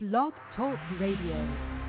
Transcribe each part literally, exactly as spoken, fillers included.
Blog Talk Radio.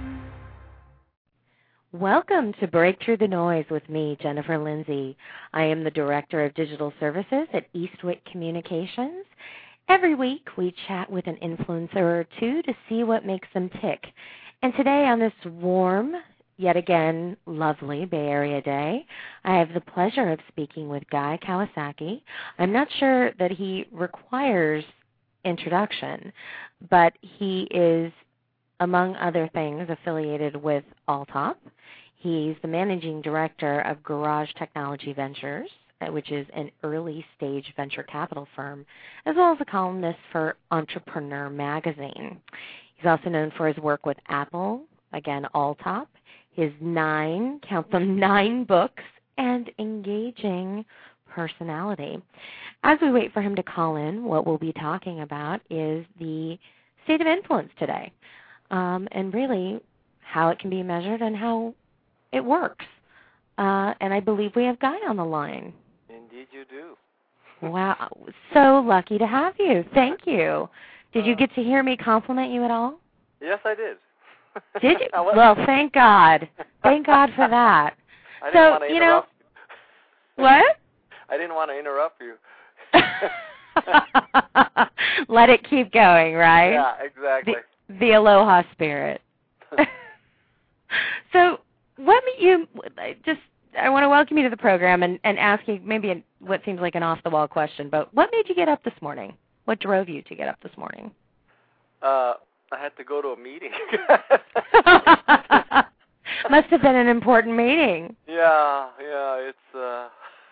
Welcome to Break Through the Noise with me, Jennifer Lindsay. I am the Director of Digital Services at Eastwick Communications. Every week we chat with an influencer or two to see what makes them tick. And today on this warm, yet again lovely Bay Area day, I have the pleasure of speaking with Guy Kawasaki. I'm not sure that he requires introduction, but he is, among other things, affiliated with Alltop. He's the managing director of Garage Technology Ventures, which is an early-stage venture capital firm, as well as a columnist for Entrepreneur Magazine. He's also known for his work with Apple, again, Alltop, his nine, count them, nine books, and engaging personality. As we wait for him to call in, what we'll be talking about is the state of influence today, um, and really how it can be measured and how it works. Uh, and I believe we have Guy on the line. Indeed you do. Wow. So lucky to have you. Thank you. Did you get to hear me compliment you at all? Yes, I did. Did you? Well, thank God. Thank God for that. I didn't so, want to you know, you. What? I didn't want to interrupt you. Let it keep going, right? Yeah, exactly. The, the aloha spirit. So, let me, you, just, I want to welcome you to the program and, and ask you maybe a, what seems like an off-the-wall question, but what made you get up this morning? What drove you to get up this morning? Uh, I had to go to a meeting. Must have been an important meeting. Yeah, yeah, it's uh,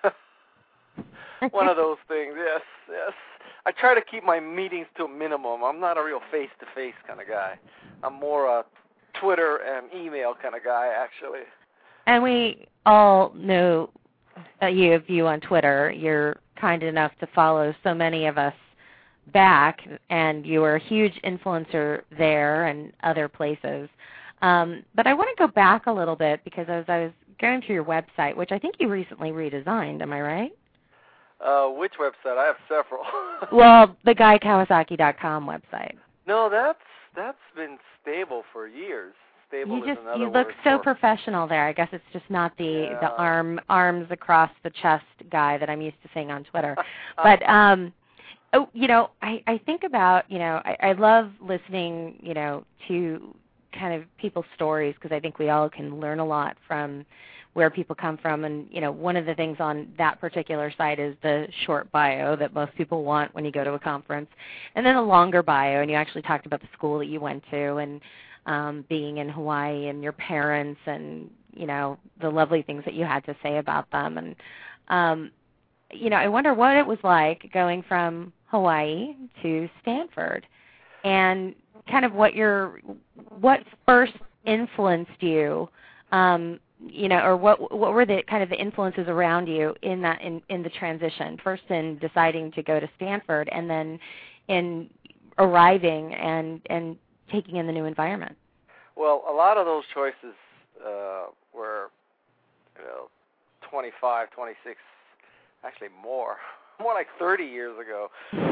one of those things, yes, yes. I try to keep my meetings to a minimum. I'm not a real face-to-face kind of guy. I'm more a Twitter and email kind of guy, actually. And we all know uh, you of you on Twitter. You're kind enough to follow so many of us back, and you are a huge influencer there and other places. Um, but I want to go back a little bit because as I was going through your website, which I think you recently redesigned, am I right? Uh, which website? I have several. Well, the guy kawasaki dot com website. No, that's that's been stable for years. Stable You is just another you look word so for... professional there. I guess it's just not the yeah. the arm arms across the chest guy that I'm used to seeing on Twitter. But um, oh, you know, I I think about you know I, I love listening you know to kind of people's stories because I think we all can learn a lot from where people come from. And, you know, one of the things on that particular site is the short bio that most people want when you go to a conference, and then a longer bio, and you actually talked about the school that you went to and um, being in Hawaii and your parents and, you know, the lovely things that you had to say about them. And, um, you know, I wonder what it was like going from Hawaii to Stanford and kind of what your, what first influenced you, um, you know, or what what were the kind of the influences around you in that in, in the transition? First in deciding to go to Stanford, and then in arriving and and taking in the new environment. Well, a lot of those choices uh, were, you know, twenty-five, twenty-six, actually more, more like thirty years ago.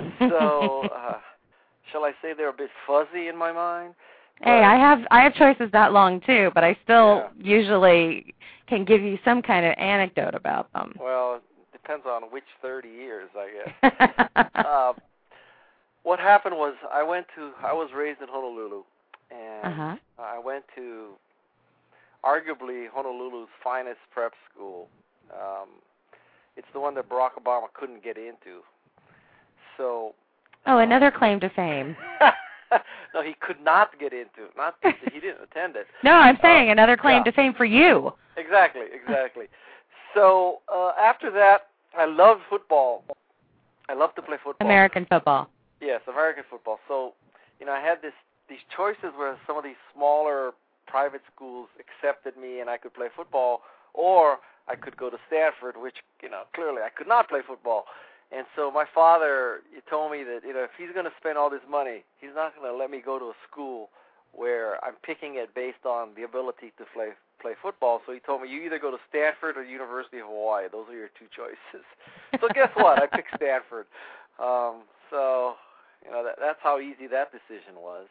So, uh, shall I say they're a bit fuzzy in my mind? Hey, I have I have choices that long too, but I still yeah. usually can give you some kind of anecdote about them. Well, it depends on which thirty years, I guess. uh, what happened was I went to I was raised in Honolulu, and uh-huh. I went to arguably Honolulu's finest prep school. Um, it's the one that Barack Obama couldn't get into. So. Oh, another claim to fame. No, he could not get into it. Not he didn't attend it. No, I'm saying uh, another claim yeah. to fame for you. Exactly, exactly. So uh, after that, I loved football. I loved to play football. American football. Yes, American football. So, you know, I had this these choices where some of these smaller private schools accepted me and I could play football, or I could go to Stanford, which, you know, clearly I could not play football. And so my father he told me that, you know, if he's going to spend all this money, he's not going to let me go to a school where I'm picking it based on the ability to play play football. So he told me, you either go to Stanford or University of Hawaii. Those are your two choices. So guess what? I picked Stanford. Um, so, you know, that, that's how easy that decision was. Um,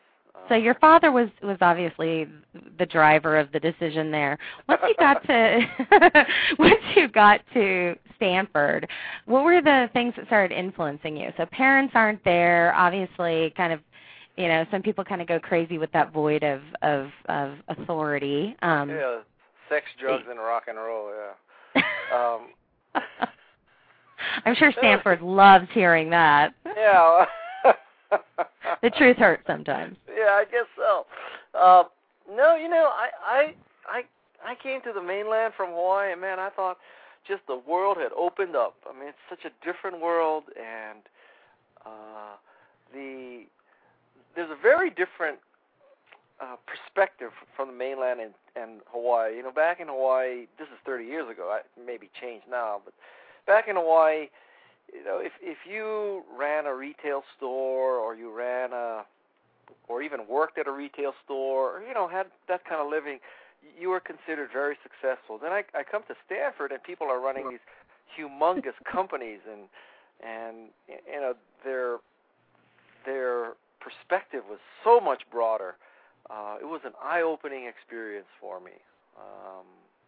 So your father was, was obviously the driver of the decision there. Once you got to once you got to Stanford, what were the things that started influencing you? So parents aren't there, obviously. Kind of, you know, some people kind of go crazy with that void of of, of authority. Um, yeah, sex, drugs, and rock and roll. Yeah. um, I'm sure Stanford loves hearing that. Yeah. The truth hurts sometimes. Yeah, I guess so. Uh, no, you know, I, I I I came to the mainland from Hawaii, and man, I thought just the world had opened up. I mean, it's such a different world, and uh, the there's a very different uh, perspective from the mainland and, and Hawaii. You know, back in Hawaii, this is thirty years ago. I, it may be changed now, but back in Hawaii, you know, if if you ran a retail store or you ran a, or even worked at a retail store, or, you know, had that kind of living, you were considered very successful. Then I, I come to Stanford and people are running these humongous companies, and and you know their their perspective was so much broader. Uh, it was an eye-opening experience for me, um,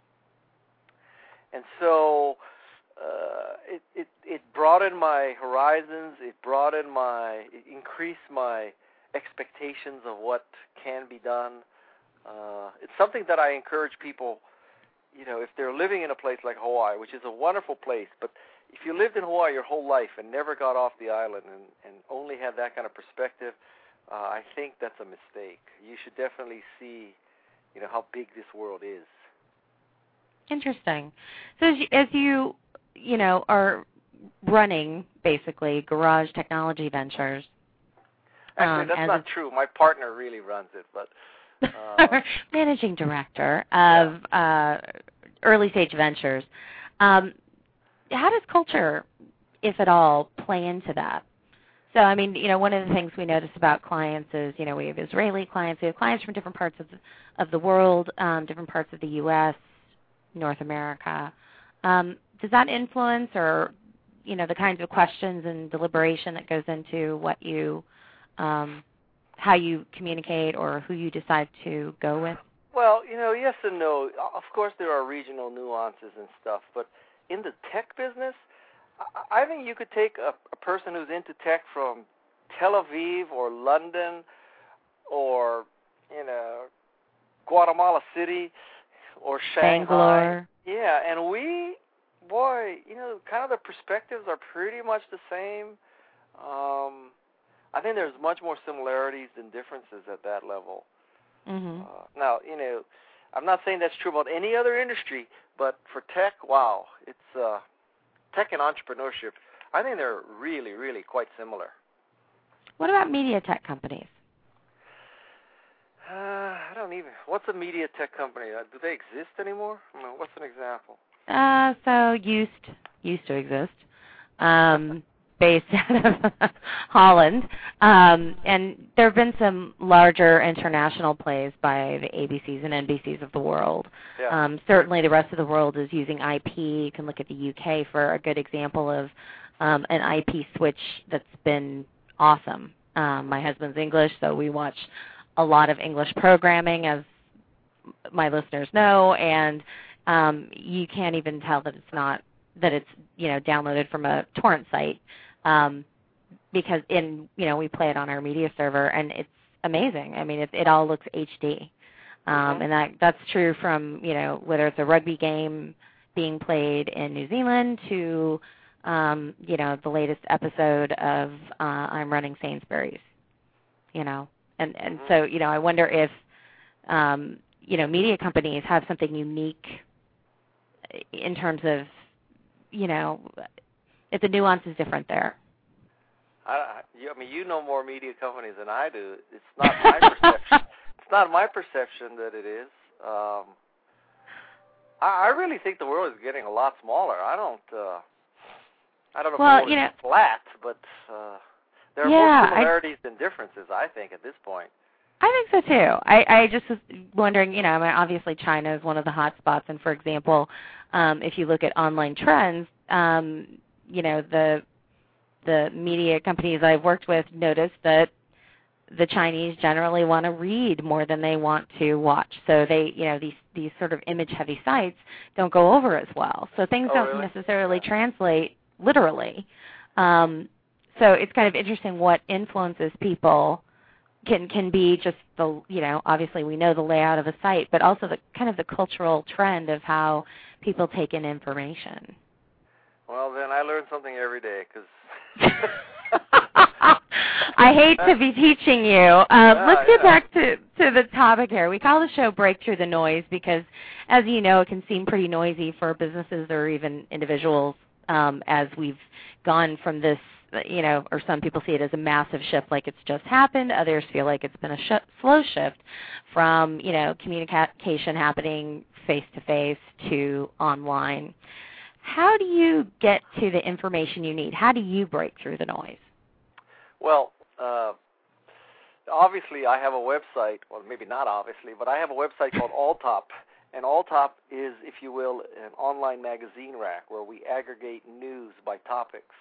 and so. Uh, it, it it broadened my horizons. It broadened my, it increased my expectations of what can be done. Uh, it's something that I encourage people, you know, if they're living in a place like Hawaii, which is a wonderful place, but if you lived in Hawaii your whole life and never got off the island and, and only had that kind of perspective, uh, I think that's a mistake. You should definitely see, you know, how big this world is. Interesting. So as you, as you you know, are running, basically, Garage Technology Ventures. Actually, um, that's not a, true. My partner really runs it, but... Uh, managing director of yeah. uh, Early Stage Ventures. Um, how does culture, if at all, play into that? So, I mean, you know, one of the things we notice about clients is, you know, we have Israeli clients. We have clients from different parts of the, of the world, um, different parts of the U S, North America. Um, does that influence, or, you know, the kinds of questions and deliberation that goes into what you, um, how you communicate or who you decide to go with? Well, you know, yes and no. Of course, there are regional nuances and stuff, but in the tech business, I think you could take a, a person who's into tech from Tel Aviv or London or, you know, Guatemala City or Shanghai. Bangalore. Yeah, and we, boy, you know, kind of the perspectives are pretty much the same. Um, I think there's much more similarities than differences at that level. Mm-hmm. Uh, now, you know, I'm not saying that's true about any other industry, but for tech, wow, it's uh, tech and entrepreneurship. I think they're really, really quite similar. What about media tech companies? Uh, I don't even. What's a media tech company? Uh, do they exist anymore? I mean, what's an example? Uh, so used used to exist, um, based out of Holland, um, and there have been some larger international plays by the A B Cs and N B Cs of the world. Yeah. Um, certainly, the rest of the world is using I P. You can look at the U K for a good example of um, an I P switch that's been awesome. Um, my husband's English, so we watch a lot of English programming, as my listeners know, and um, you can't even tell that it's not that it's you know downloaded from a torrent site, um, because in you know we play it on our media server, and it's amazing. I mean, it, it all looks H D, um, mm-hmm. and that that's true from you know whether it's a rugby game being played in New Zealand to um, you know the latest episode of uh, I'm Running Sainsbury's, you know. And and mm-hmm. so, you know, I wonder if, um, you know, media companies have something unique in terms of, you know, if the nuance is different there. I, I mean, you know more media companies than I do. It's not my perception. It's not my perception that it is. Um, I, I really think the world is getting a lot smaller. I don't. Uh, I don't know well, if you know, it's flat, but. Uh, There are yeah, more similarities I, than differences, I think, at this point. I think so, too. I, I just was wondering, you know, I mean, obviously China is one of the hot spots, and, for example, um, if you look at online trends, um, you know, the the media companies I've worked with noticed that the Chinese generally want to read more than they want to watch. So they, you know, these these sort of image-heavy sites don't go over as well. So things oh, don't really? necessarily translate literally. Um, so it's kind of interesting what influences people can can be just the, you know, obviously we know the layout of a site, but also the kind of the cultural trend of how people take in information. Well, then I learn something every day because. I hate to be teaching you. Um, yeah, let's get yeah. back to, to the topic here. We call the show Break Through the Noise because, as you know, it can seem pretty noisy for businesses or even individuals um, as we've gone from this, you know, or some people see it as a massive shift like it's just happened. Others feel like it's been a sh- slow shift from, you know, communication happening face-to-face to online. How do you get to the information you need? How do you break through the noise? Well, uh, obviously I have a website, well maybe not obviously, but I have a website called Alltop, and Alltop is, if you will, an online magazine rack where we aggregate news by topics.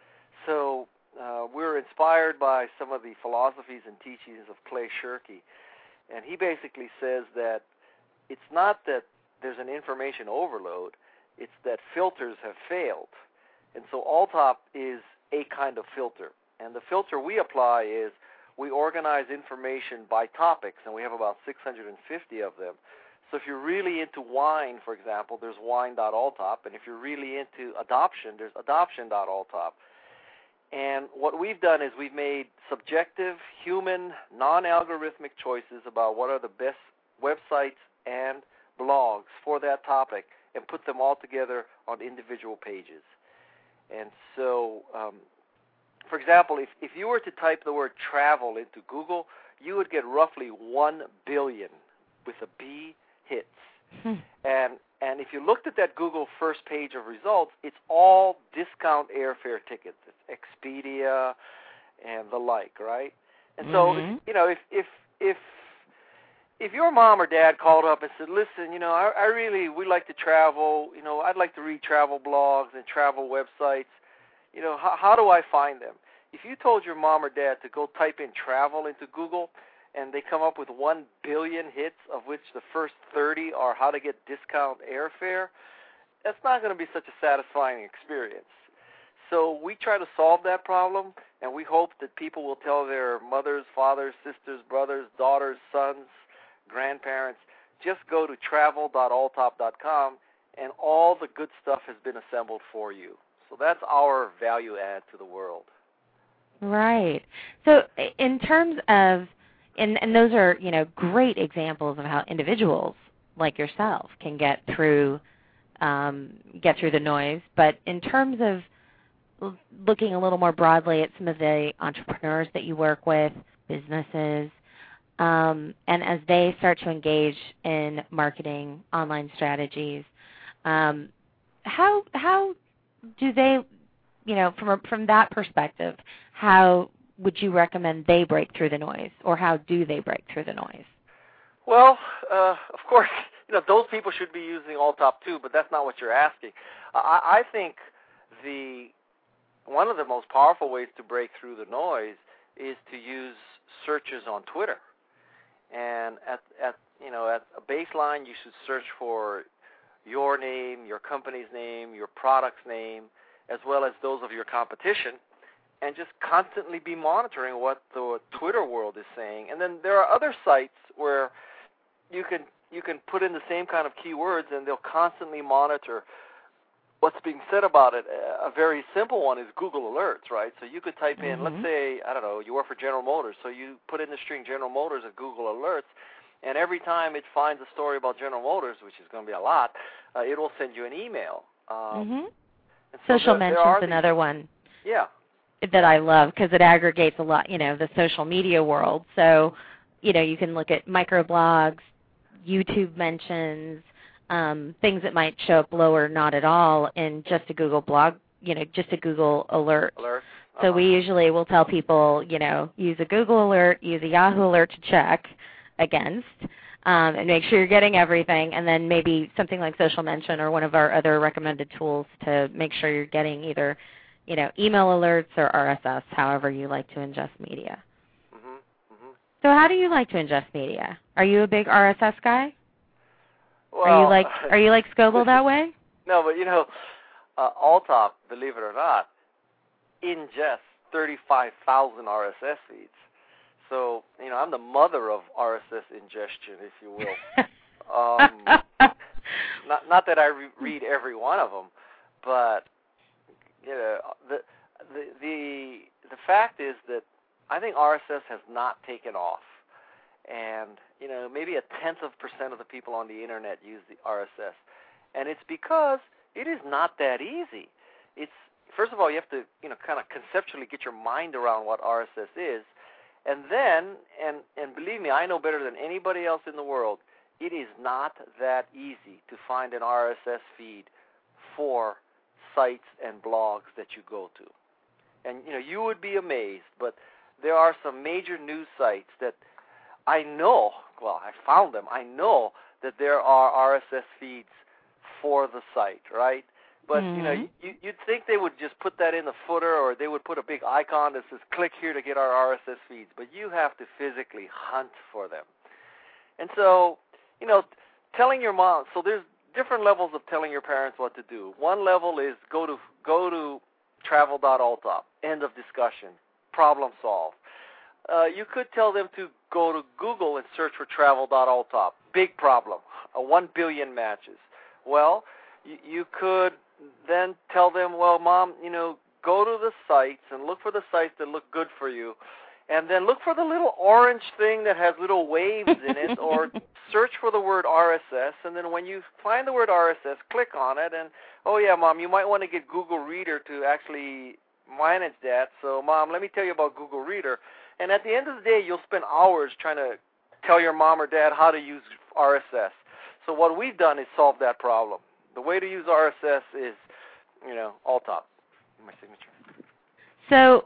So uh, we're inspired by some of the philosophies and teachings of Clay Shirky, and he basically says that it's not that there's an information overload, it's that filters have failed. And so Alltop is a kind of filter. And the filter we apply is we organize information by topics, and we have about six hundred fifty of them. So if you're really into wine, for example, there's wine dot alltop, and if you're really into adoption, there's adoption dot alltop. And what we've done is we've made subjective, human, non-algorithmic choices about what are the best websites and blogs for that topic and put them all together on individual pages. And so, um, for example, if, if you were to type the word travel into Google, you would get roughly one billion with a B hits. Hmm. And and if you looked at that Google first page of results, it's all discount airfare tickets. It's Expedia and the like, right? And so, mm-hmm. you know, if if if if your mom or dad called up and said, listen, you know, I, I really, we like to travel, you know, I'd like to read travel blogs and travel websites, you know, how, how do I find them? If you told your mom or dad to go type in travel into Google and they come up with one billion hits, of which the first thirty are how to get discount airfare, that's not going to be such a satisfying experience. So we try to solve that problem, and we hope that people will tell their mothers, fathers, sisters, brothers, daughters, sons, grandparents, just go to travel dot alltop dot com, and all the good stuff has been assembled for you. So that's our value add to the world. Right. So in terms of, and, and those are, you know, great examples of how individuals like yourself can get through um, get through the noise. But in terms of looking a little more broadly at some of the entrepreneurs that you work with, businesses, Um, and as they start to engage in marketing, online strategies, um, how how do they, you know, from a, from that perspective, how would you recommend they break through the noise, or how do they break through the noise? Well, uh, of course, you know, those people should be using Alltop too, but that's not what you're asking. I, I think the one of the most powerful ways to break through the noise is to use searches on Twitter. And at, at you know at a baseline, you should search for your name, your company's name, your product's name, as well as those of your competition, and just constantly be monitoring what the Twitter world is saying. And then there are other sites where you can you can put in the same kind of keywords, and they'll constantly monitor what's being said about it. A very simple one is Google Alerts, right? So you could type in, mm-hmm. let's say, I don't know, you work for General Motors, so you put in the string General Motors at Google Alerts, and every time it finds a story about General Motors, which is going to be a lot, uh, it will send you an email. Um, mm-hmm. so Social there, Mentions there another these, one. Yeah. That I love because it aggregates a lot, you know, the social media world. So, you know, you can look at microblogs, YouTube mentions, Um, things that might show up low or not at all in just a Google blog, you know, just a Google alert. Alert. Uh-huh. So we usually will tell people, you know, use a Google alert, use a Yahoo alert to check against, um, and make sure you're getting everything, and then maybe something like Social Mention or one of our other recommended tools to make sure you're getting either, you know, email alerts or R S S, however you like to ingest media. Mm-hmm. Mm-hmm. So how do you like to ingest media? Are you a big R S S guy? Well, are you like Are you like Scoble that way? No, but you know, uh, Alltop, believe it or not, ingests thirty-five thousand R S S feeds. So, you know, I'm the mother of R S S ingestion, if you will. um, not, not that I re- read every one of them, but you know, the, the the the fact is that I think R S S has not taken off, and you know, maybe a tenth of percent of the people on the internet use the R S S, and it's because it is not that easy. It's first of all, you have to you know kind of conceptually get your mind around what R S S is. And then, and, and believe me, I know better than anybody else in the world, it is not that easy to find an R S S feed for sites and blogs that you go to. And, you know, you would be amazed, but there are some major news sites that I know, well, I found them, I know that there are R S S feeds for the site, right? But, mm-hmm. you know, you, you'd think they would just put that in the footer, or they would put a big icon that says, click here to get our R S S feeds. But you have to physically hunt for them. And so, you know, telling your mom, so there's different levels of telling your parents what to do. One level is go to go to travel dot alltop, end of discussion, problem solved. Uh, you could tell them to go to Google and search for travel dot alltop, big problem, uh, one billion matches. Well, you, you could then tell them, well, Mom, you know, go to the sites and look for the sites that look good for you, and then look for the little orange thing that has little waves in it, or search for the word R S S, and then when you find the word R S S, click on it, and, oh, yeah, Mom, you might want to get Google Reader to actually manage that. So, Mom, let me tell you about Google Reader. And at the end of the day, you'll spend hours trying to tell your mom or dad how to use R S S. So what we've done is solve that problem. The way to use R S S is, you know, Alltop, my signature. So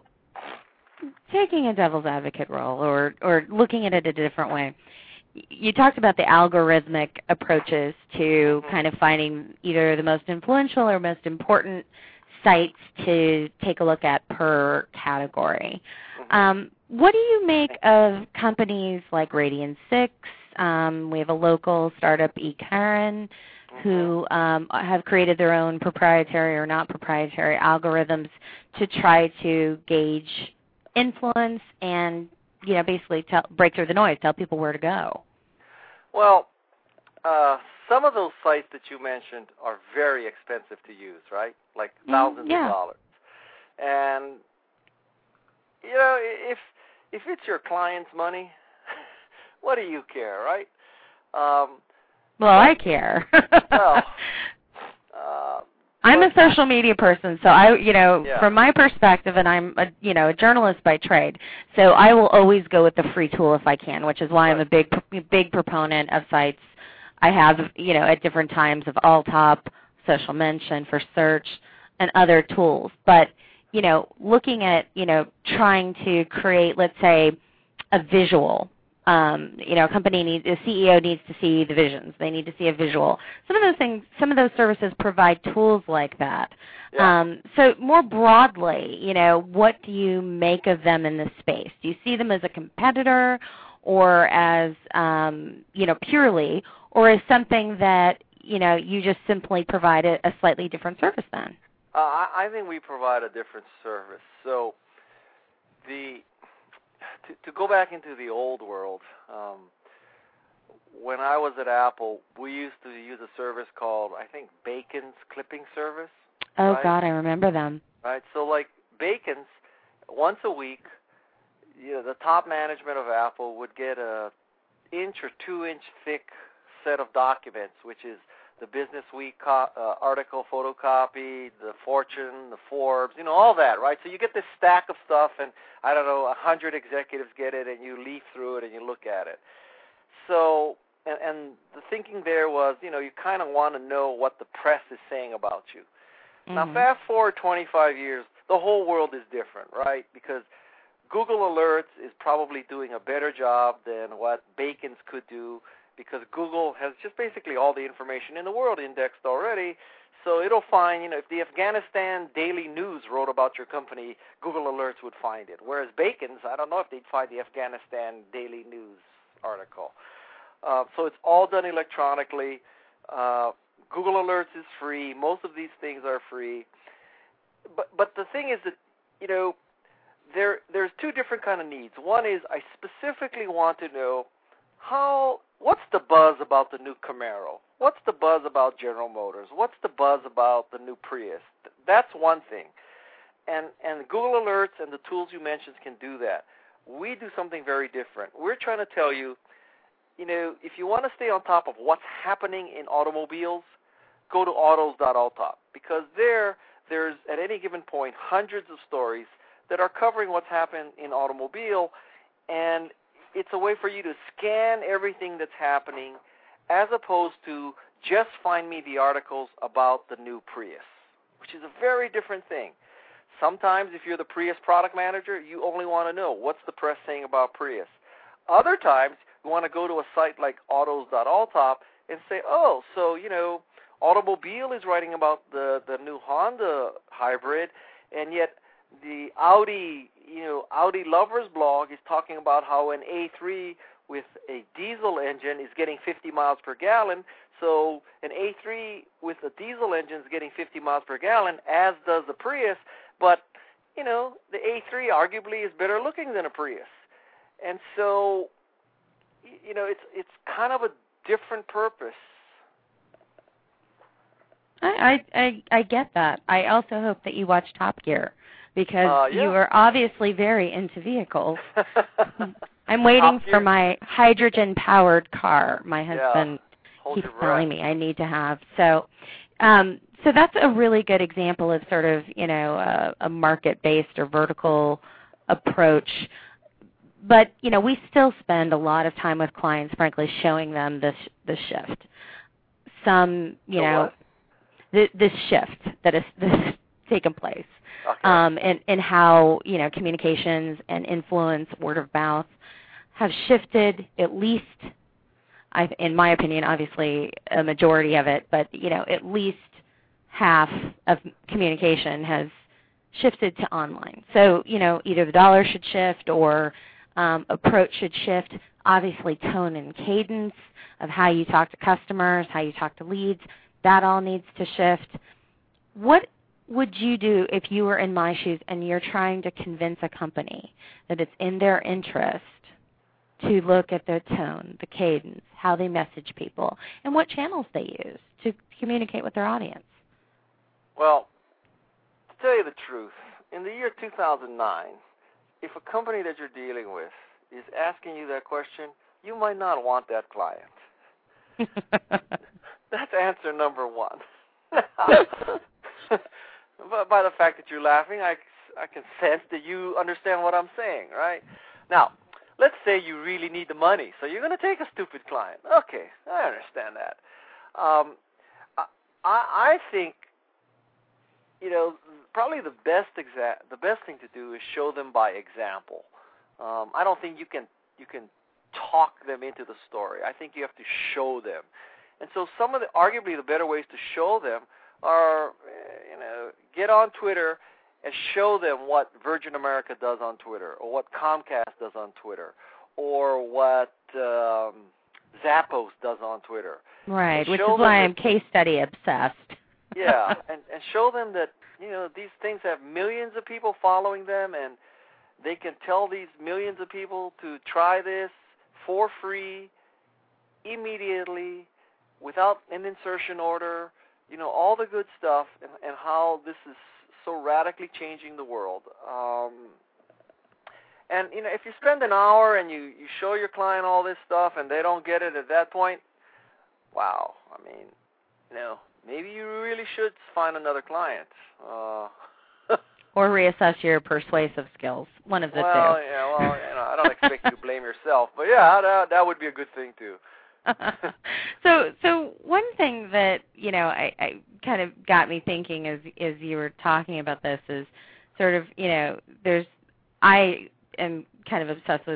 taking a devil's advocate role, or, or looking at it a different way, you talked about the algorithmic approaches to mm-hmm. kind of finding either the most influential or most important sites to take a look at per category. Mm-hmm. Um, what do you make of companies like Radian six? Um, we have a local startup, eCaron, who um, have created their own proprietary or not proprietary algorithms to try to gauge influence and, you know, basically tell, break through the noise, tell people where to go. Well, uh, some of those sites that you mentioned are very expensive to use, right? Like thousands mm, yeah. of dollars. And, you know, if if it's your client's money, what do you care, right? Um, well, I care. well, uh, I'm a social media person, so I, you know, yeah. from my perspective, and I'm, a, you know, a journalist by trade, so I will always go with the free tool if I can, which is why right. I'm a big, big proponent of sites. I have, you know, at different times of Alltop, Social Mention for search, and other tools. But, you know, looking at, you know, trying to create, let's say, a visual. Um, you know, a company needs, a C E O needs to see the visions. They need to see a visual. Some of those things, some of those services provide tools like that. Yeah. Um, so more broadly, you know, what do you make of them in this space? Do you see them as a competitor, or as, um, you know, purely, or as something that, you know, you just simply provide a, a slightly different service then? Uh, I, I think we provide a different service. So the to, to go back into the old world, um, when I was at Apple, we used to use a service called, I think, Bacon's Clipping Service. Oh, right? God, I remember them. Right. So, like, Bacon's, once a week, you know, the top management of Apple would get a inch or two-inch thick set of documents, which is the Business Week co- uh, article photocopied, the Fortune, the Forbes, you know, all that, right? So you get this stack of stuff, and, I don't know, a hundred executives get it, and you leaf through it, and you look at it. So, and, and the thinking there was, you know, you kind of want to know what the press is saying about you. Mm-hmm. Now, fast forward twenty-five years, the whole world is different, right? Because Google Alerts is probably doing a better job than what Bacon's could do, because Google has just basically all the information in the world indexed already. So it'll find, you know, if the Afghanistan Daily News wrote about your company, Google Alerts would find it. Whereas Bacon's, I don't know if they'd find the Afghanistan Daily News article. Uh, so it's all done electronically. Uh, Google Alerts is free. Most of these things are free. But but the thing is that, you know, there there's two different kind of needs. One is I specifically want to know how what's the buzz about the new Camaro? What's the buzz about General Motors? What's the buzz about the new Prius? That's one thing. And and Google Alerts and the tools you mentioned can do that. We do something very different. We're trying to tell you, you know, if you want to stay on top of what's happening in automobiles, go to autos dot alltop, because there there's at any given point hundreds of stories that are covering what's happened in automobile, and it's a way for you to scan everything that's happening as opposed to just find me the articles about the new Prius, which is a very different thing. Sometimes if you're the Prius product manager, you only want to know what's the press saying about Prius. Other times, you want to go to a site like autos dot alltop and say, oh, so, you know, Automobile is writing about the, the new Honda hybrid, and yet the Audi, you know, Audi Lovers blog is talking about how an A three with a diesel engine is getting fifty miles per gallon. So an A three with a diesel engine is getting fifty miles per gallon, as does the Prius. But, you know, the A three arguably is better looking than a Prius. And so, you know, it's it's kind of a different purpose. I, I I get that. I also hope that you watch Top Gear, because uh, yeah. you are obviously very into vehicles. I'm waiting for my hydrogen-powered car. My husband yeah. keeps telling me I need to have. So, um, so that's a really good example of sort of, you know, a, a market-based or vertical approach. But, you know, we still spend a lot of time with clients, frankly, showing them this the shift. Some, you the know. What? This shift that has, that has taken place, okay. um, and, and how, you know, communications and influence, word of mouth, have shifted at least, I, in my opinion, obviously a majority of it, but, you know, at least half of communication has shifted to online. So, you know, either the dollar should shift or um, approach should shift. Obviously, tone and cadence of how you talk to customers, how you talk to leads, that all needs to shift. What would you do if you were in my shoes and you're trying to convince a company that it's in their interest to look at their tone, the cadence, how they message people, and what channels they use to communicate with their audience? Well, to tell you the truth, in the year two thousand nine, if a company that you're dealing with is asking you that question, you might not want that client. That's answer number one. But by the fact that you're laughing, I, I can sense that you understand what I'm saying, right? Now, let's say you really need the money, so you're going to take a stupid client. Okay, I understand that. Um, I, I think, you know, probably the best exa- the best thing to do is show them by example. Um, I don't think you can you can talk them into the story. I think you have to show them. And so some of the, arguably the better ways to show them are, you know, get on Twitter and show them what Virgin America does on Twitter, or what Comcast does on Twitter, or what um, Zappos does on Twitter. Right, which is why I'm case study obsessed. Yeah, and, and show them that, you know, these things have millions of people following them, and they can tell these millions of people to try this for free, immediately, without an insertion order, you know, all the good stuff, and, and how this is so radically changing the world. Um, and, you know, if you spend an hour and you, you show your client all this stuff and they don't get it at that point, wow, I mean, you know, maybe you really should find another client. Uh, or reassess your persuasive skills, one of the well, two. Well, yeah, well, you know, I don't expect you to blame yourself, but yeah, that, that would be a good thing too. so so one thing that, you know, I, I kind of got me thinking as as you were talking about this is sort of, you know, there's I am kind of obsessed with,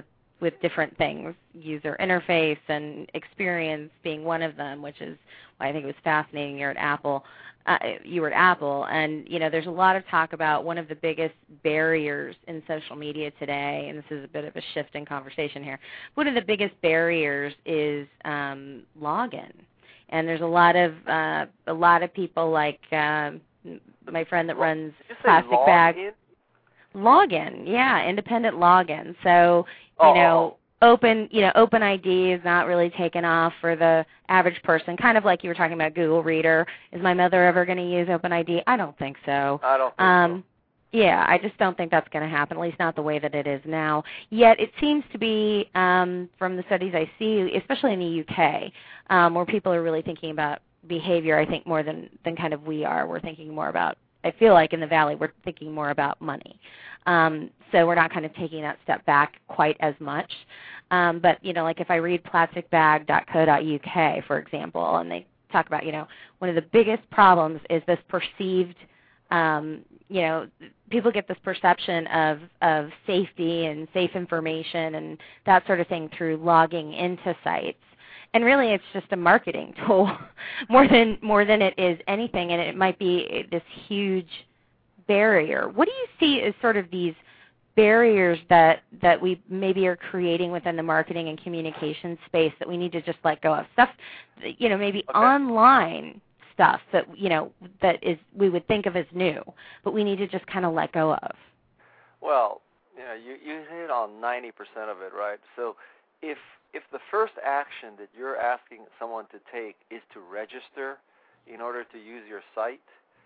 with different things, user interface and experience being one of them, which is why I think it was fascinating. You're at Apple. Uh, you were at Apple, and you know there's a lot of talk about one of the biggest barriers in social media today, and this is a bit of a shift in conversation here. One of the biggest barriers is um, login, and there's a lot of uh, a lot of people like um, my friend that runs Plastic Bag. Login, yeah, independent login. So you oh, know. Open, you know, OpenID is not really taken off for the average person. Kind of like you were talking about Google Reader. Is my mother ever going to use OpenID? I don't think so. I don't think um, so. Yeah, I just don't think that's going to happen, at least not the way that it is now. Yet it seems to be, um, from the studies I see, especially in the U K, um, where people are really thinking about behavior, I think, more than, than kind of we are. We're thinking more about, I feel like in the Valley, we're thinking more about money. Um, so we're not kind of taking that step back quite as much. Um, but, you know, like if I read plastic bag dot co dot U K, for example, and they talk about, you know, one of the biggest problems is this perceived, um, you know, people get this perception of, of safety and safe information and that sort of thing through logging into sites. And really it's just a marketing tool more than more than it is anything, and it might be this huge barrier. What do you see as sort of these barriers that, that we maybe are creating within the marketing and communication space that we need to just let go of? Stuff, you know, maybe okay. online stuff that, you know, that is we would think of as new, but we need to just kind of let go of. Well, you know, you, you hit on ninety percent of it, right? So if if the first action that you're asking someone to take is to register in order to use your site,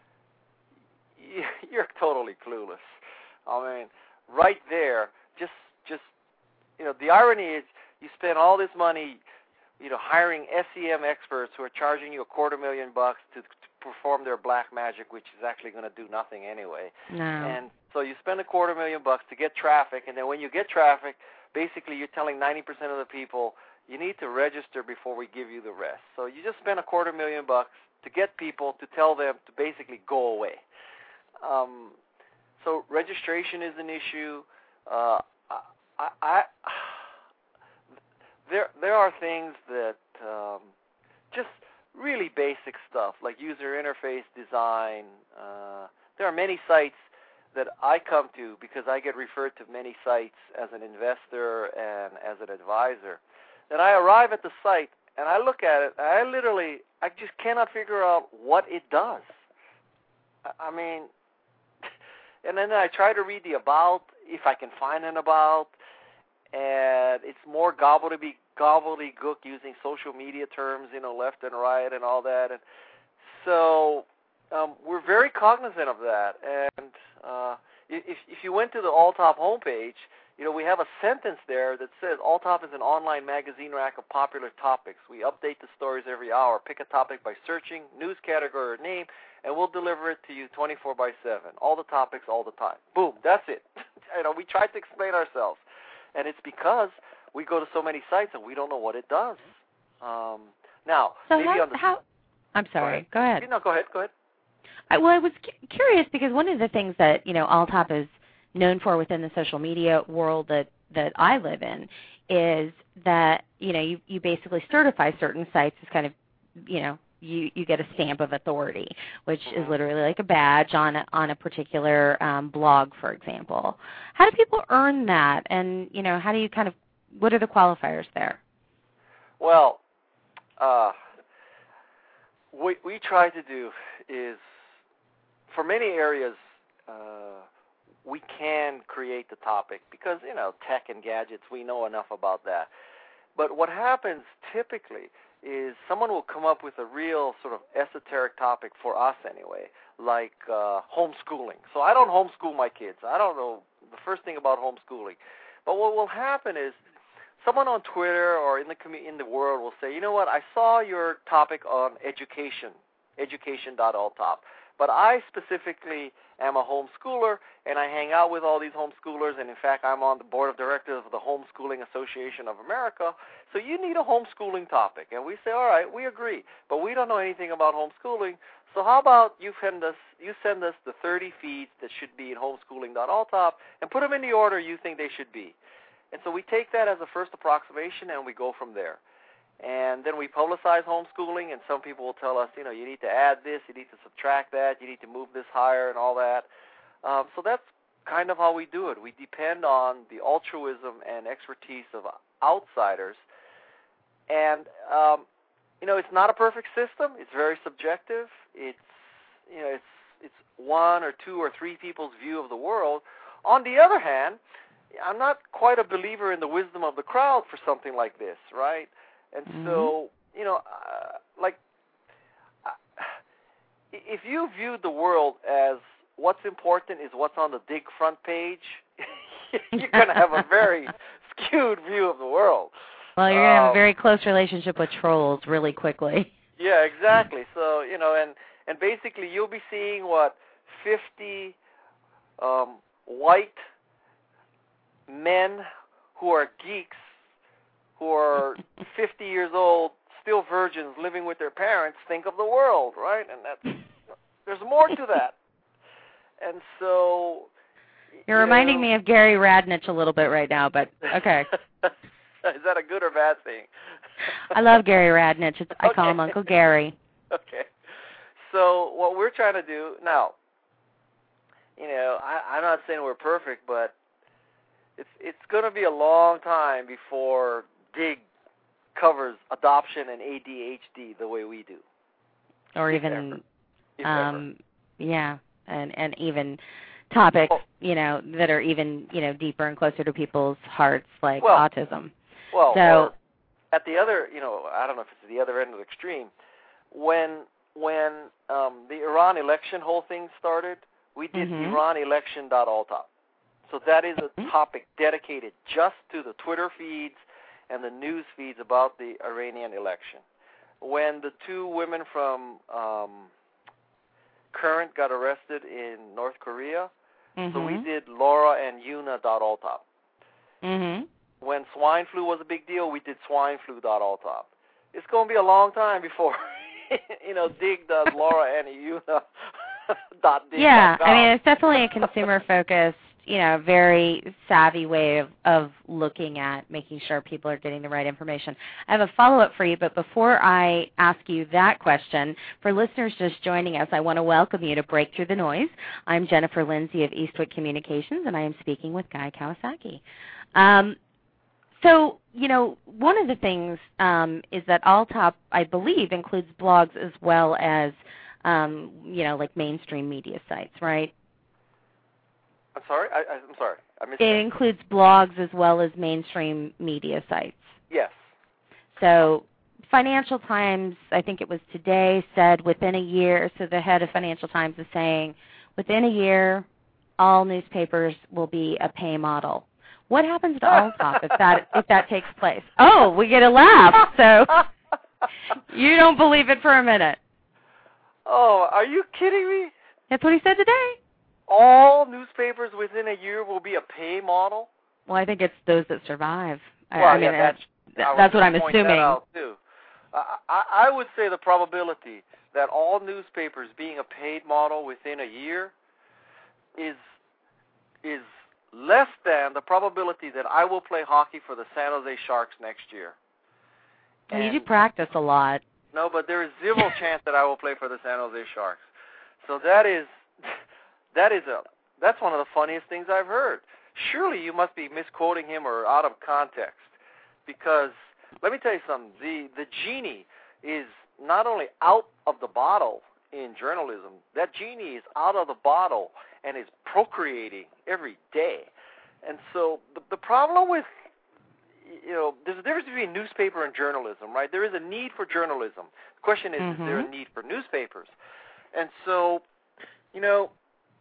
you're totally clueless. I mean, right there, just, just, you know, the irony is you spend all this money, you know, hiring S E M experts who are charging you a quarter million bucks to, to perform their black magic, which is actually going to do nothing anyway. No. And so you spend a quarter million bucks to get traffic, and then when you get traffic, basically you're telling ninety percent of the people you need to register before we give you the rest. So you just spend a quarter million bucks to get people to tell them to basically go away. Um, so registration is an issue. Uh, I, I, there, there are things that um, just really basic stuff like user interface design. Uh, there are many sites that I come to because I get referred to many sites as an investor and as an advisor. Then I arrive at the site and I look at it, and I literally, I just cannot figure out what it does. I mean, and then I try to read the about, if I can find an about, and it's more gobbledygook, gobbledygook using social media terms, you know, left and right and all that. And so um, we're very cognizant of that. And uh, if, if you went to the Alltop homepage, you know, we have a sentence there that says Alltop is an online magazine rack of popular topics. We update the stories every hour. Pick a topic by searching, news category or name, and we'll deliver it to you twenty-four by seven. All the topics, all the time. Boom, that's it. You know, we tried to explain ourselves. And it's because we go to so many sites and we don't know what it does. Um, now, so maybe how, on the... how, I'm sorry, go ahead. Go ahead. No, go ahead, go ahead. I, well, I was cu- curious because one of the things that, you know, Alltop is known for within the social media world that, that I live in is that, you know, you, you basically certify certain sites as kind of, you know, you, you get a stamp of authority, which mm-hmm. is literally like a badge on a, on a particular um, blog, for example. How do people earn that? And, you know, how do you kind of, what are the qualifiers there? Well, uh, what we try to do is, for many areas, uh, we can create the topic because, you know, tech and gadgets, we know enough about that. But what happens typically is someone will come up with a real sort of esoteric topic for us anyway, like uh, homeschooling. So I don't homeschool my kids. I don't know the first thing about homeschooling. But what will happen is someone on Twitter or in the commu- in the world will say, you know what, I saw your topic on education, education dot alltop. But I specifically am a homeschooler, and I hang out with all these homeschoolers, and in fact, I'm on the board of directors of the Homeschooling Association of America, so you need a homeschooling topic. And we say, all right, we agree, but we don't know anything about homeschooling, so how about you send us, you send us the thirty feeds that should be in homeschooling dot alltop and put them in the order you think they should be. And so we take that as a first approximation, and we go from there. And then we publicize homeschooling, and some people will tell us, you know, you need to add this, you need to subtract that, you need to move this higher and all that. Um, so that's kind of how we do it. We depend on the altruism and expertise of outsiders. And, um, you know, it's not a perfect system. It's very subjective. It's, you know, it's it's one or two or three people's view of the world. On the other hand, I'm not quite a believer in the wisdom of the crowd for something like this, right? And mm-hmm. so, you know, uh, like, uh, if you viewed the world as what's important is what's on the Dig front page, you're going to have a very skewed view of the world. Well, you're going to have a very close relationship with trolls really quickly. Yeah, exactly. So, you know, and, and basically you'll be seeing, what, fifty um, white men who are geeks, who are fifty years old, still virgins, living with their parents, think of the world, right? And that's, there's more to that. And so... You're you reminding know, me of Gary Radnich a little bit right now, but okay. Is that a good or bad thing? I love Gary Radnich. It's, I okay. call him Uncle Gary. Okay. So what we're trying to do, now, you know, I, I'm not saying we're perfect, but it's it's going to be a long time before Dig covers adoption and A D H D the way we do. Or if even, ever. If um, ever. yeah, and, and even topics, well, you know, that are even, you know, deeper and closer to people's hearts, like well, autism. Well, so, at the other, you know, I don't know if it's the other end of the extreme, when when um, the Iran election whole thing started, we did mm-hmm. Iran election dot alltop. So that is a topic dedicated just to the Twitter feeds and the news feeds about the Iranian election. When the two women from um, Current got arrested in North Korea, mm-hmm. so we did Laura and Yuna dot alltop. Mm-hmm. When swine flu was a big deal, we did swine flu dot alltop. It's going to be a long time before, you know, Dig does Laura and Yuna dot dig. Yeah, I mean, it's definitely a consumer-focused, you know, very savvy way of, of looking at making sure people are getting the right information. I have a follow-up for you, but before I ask you that question, for listeners just joining us, I want to welcome you to Break Through the Noise. I'm Jennifer Lindsay of Eastwood Communications, and I am speaking with Guy Kawasaki. Um, so, you know, one of the things um, is that Alltop, I believe, includes blogs as well as, um, you know, like mainstream media sites, right? I'm sorry? I, I, I'm sorry. I missed It that. includes blogs as well as mainstream media sites. Yes. So Financial Times, I think it was today, said within a year, so the head of Financial Times is saying, within a year, all newspapers will be a pay model. What happens to Alltop if that if that takes place? Oh, we get a laugh. So you don't believe it for a minute. Oh, are you kidding me? That's what he said today. All newspapers within a year will be a pay model? Well, I think it's those that survive. Well, I mean, yeah, that's, that's, that's what I'm point assuming. That out too. I, I, I would say the probability that all newspapers being a paid model within a year is is less than the probability that I will play hockey for the San Jose Sharks next year. Well, you do practice a lot. No, but there is zero chance that I will play for the San Jose Sharks. So that is that is a that's one of the funniest things I've heard. Surely you must be misquoting him or out of context, because let me tell you something. The the genie is not only out of the bottle in journalism. That genie is out of the bottle and is procreating every day. And so the, the problem with, you know, there's a difference between newspaper and journalism, right? There is a need for journalism. The question is, mm-hmm. is there a need for newspapers? And so, you know,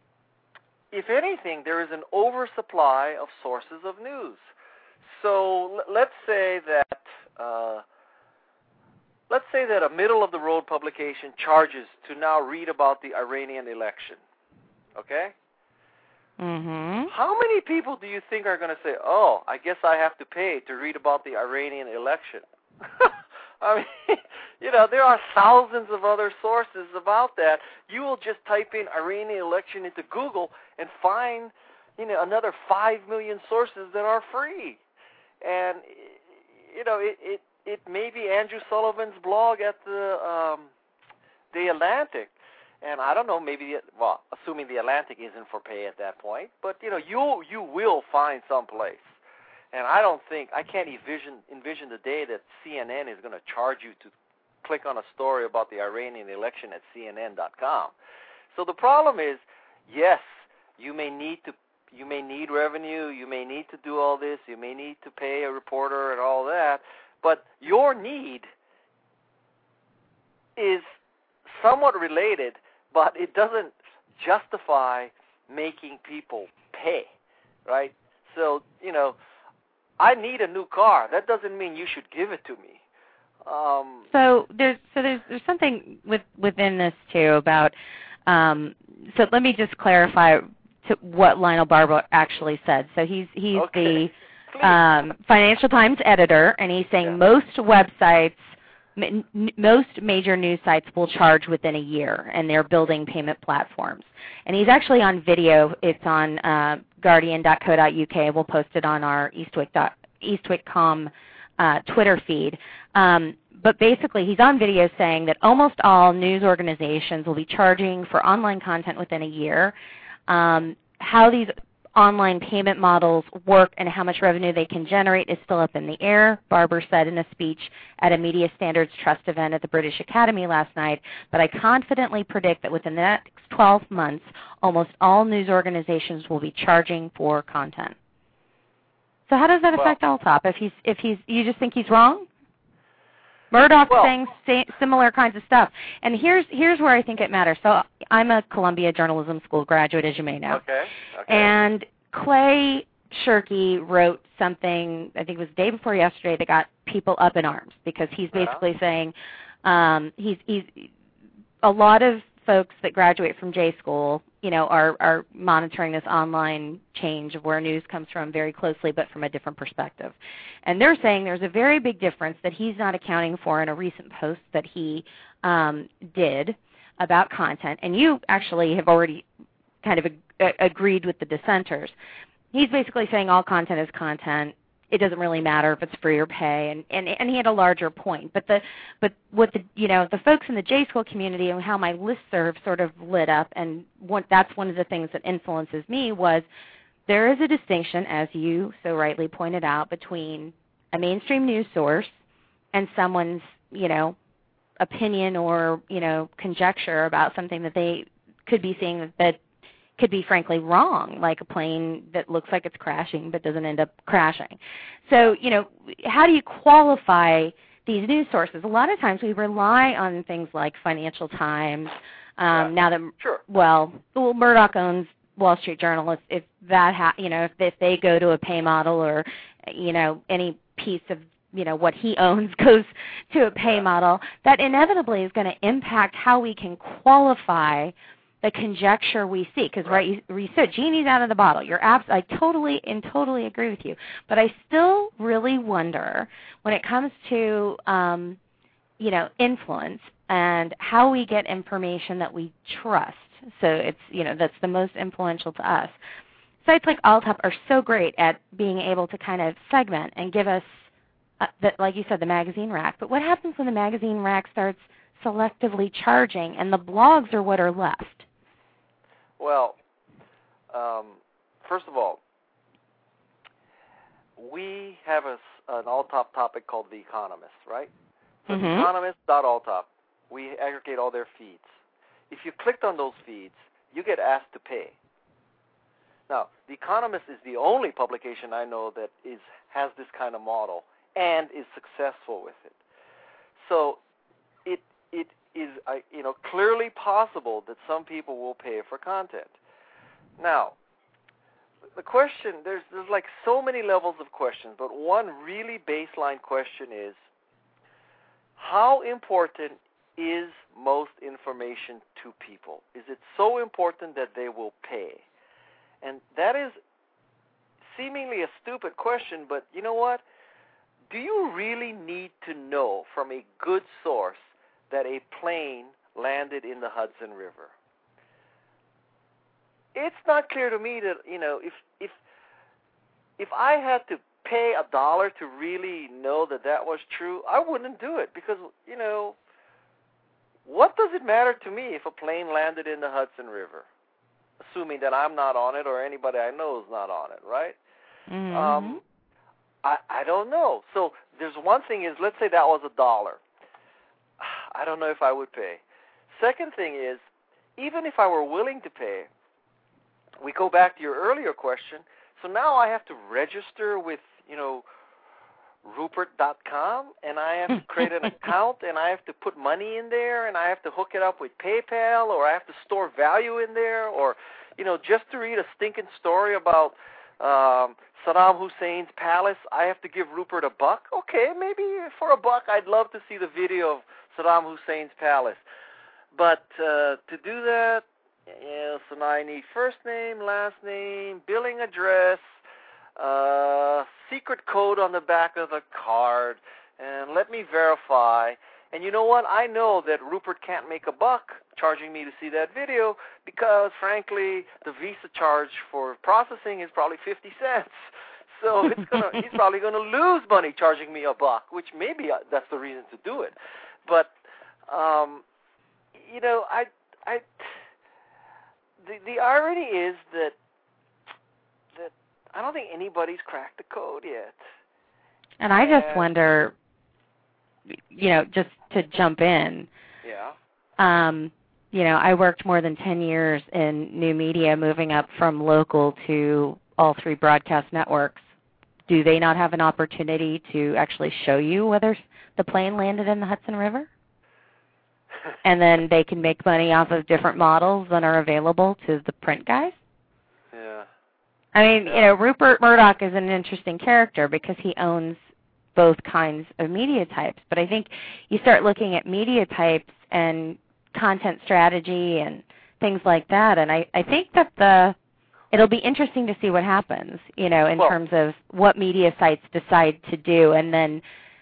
if anything, there is an oversupply of sources of news. So l- let's say that uh, let's say that a middle-of-the-road publication charges to now read about the Iranian election. Okay? Mm-hmm. How many people do you think are going to say, oh, I guess I have to pay to read about the Iranian election? I mean, you know, there are thousands of other sources about that. You will just type in Iranian election into Google and find, you know, another five million sources that are free. and you know, it it, it may be Andrew Sullivan's blog at the um, the Atlantic, and I don't know, maybe well, assuming the Atlantic isn't for pay at that point, but you know, you you will find some place, and I don't think I can't envision envision the day that C N N is going to charge you to click on a story about the Iranian election at C N N dot com. So the problem is, yes, you may need to you may need revenue, you may need to do all this, you may need to pay a reporter and all that, but your need is somewhat related, but it doesn't justify making people pay, right? So, you know, I need a new car. That doesn't mean you should give it to me. Um, so there's so there's there's something with within this too about. Um, so let me just clarify to what Lionel Barber actually said. So he's he's okay. the um, Financial Times editor, and he's saying yeah. most websites, m- most major news sites will charge within a year, and they're building payment platforms. And he's actually on video. It's on uh, Guardian dot co dot U K. We'll post it on our Eastwick Eastwick dot com uh, Twitter feed. Um, But basically, he's on video saying that almost all news organizations will be charging for online content within a year. Um, how these online payment models work and how much revenue they can generate is still up in the air, Barber said in a speech at a Media Standards Trust event at the British Academy last night. But I confidently predict that within the next twelve months, almost all news organizations will be charging for content. So how does that affect well, Alltop? If he's, if he's, you just think he's wrong? Murdoch's well, saying sa- similar kinds of stuff. And here's here's where I think it matters. So I'm a Columbia Journalism School graduate, as you may know. Okay. okay. And Clay Shirky wrote something, I think it was the day before yesterday, that got people up in arms because he's basically yeah. saying um, he's he's a lot of folks that graduate from J School, you know, are, are monitoring this online change of where news comes from very closely, but from a different perspective. And they're saying there's a very big difference that he's not accounting for in a recent post that he um, did about content. And you actually have already kind of ag- agreed with the dissenters. He's basically saying all content is content. It doesn't really matter if it's free or pay, and, and, and he had a larger point. But the but what the you know the folks in the J School community and how my listserv sort of lit up, and what, that's one of the things that influences me was there is a distinction, as you so rightly pointed out, between a mainstream news source and someone's you know opinion or you know conjecture about something that they could be seeing that, that could be frankly wrong, like a plane that looks like it's crashing but doesn't end up crashing. So, you know, how do you qualify these news sources? A lot of times we rely on things like Financial Times. Um, yeah. Now that, sure. well, well, Murdoch owns Wall Street Journal. If, if that, ha- you know, if, if they go to a pay model or, you know, any piece of you know, what he owns goes to a pay yeah. model, that inevitably is going to impact how we can qualify the conjecture we see, because right, you, you said genie's out of the bottle. You're abs- I totally and totally agree with you, but I still really wonder when it comes to um, you know influence and how we get information that we trust. So it's you know that's the most influential to us. Sites like Alltop are so great at being able to kind of segment and give us, uh, the, like you said, the magazine rack. But what happens when the magazine rack starts selectively charging and the blogs are what are left? Well, um, first of all, we have a, an Alltop topic called The Economist, right? So mm-hmm. The Economist dot alltop, we aggregate all their feeds. If you clicked on those feeds, you get asked to pay. Now, The Economist is the only publication I know that is has this kind of model and is successful with it. So it it is uh, you know clearly possible that some people will pay for content. Now, the question there's there's like so many levels of questions, but one really baseline question is, how important is most information to people? Is it so important that they will pay? And that is seemingly a stupid question, but you know what? Do you really need to know from a good source that a plane landed in the Hudson River? It's not clear to me that, you know, if if if I had to pay a dollar to really know that that was true, I wouldn't do it because, you know, what does it matter to me if a plane landed in the Hudson River, assuming that I'm not on it or anybody I know is not on it, right? Mm-hmm. Um, I, I don't know. So there's one thing is, let's say that was a dollar. I don't know if I would pay. Second thing is, even if I were willing to pay, we go back to your earlier question. So now I have to register with, you know, Rupert dot com, and I have to create an account, and I have to put money in there, and I have to hook it up with PayPal, or I have to store value in there, or, you know, just to read a stinking story about um, Saddam Hussein's palace, I have to give Rupert a buck? Okay, maybe for a buck I'd love to see the video of Saddam Hussein's palace. But uh, to do that, yeah, so now I need first name, last name, billing address, uh, secret code on the back of the card, and let me verify. And you know what? I know that Rupert can't make a buck charging me to see that video because, frankly, the Visa charge for processing is probably fifty cents. So it's gonna, he's probably going to lose money charging me a buck, which maybe that's the reason to do it. But, um, you know, I, I, the, the irony is that that I don't think anybody's cracked the code yet. And I just and, wonder, you know, just to jump in. Yeah. Um, you know, I worked more than ten years in new media, moving up from local to all three broadcast networks. Do they not have an opportunity to actually show you whether the plane landed in the Hudson River? And then they can make money off of different models that are available to the print guys? Yeah. I mean, yeah. you know, Rupert Murdoch is an interesting character because he owns both kinds of media types. But I think you start looking at media types and content strategy and things like that, and I, I think that the it'll be interesting to see what happens, you know, in well, terms of what media sites decide to do and then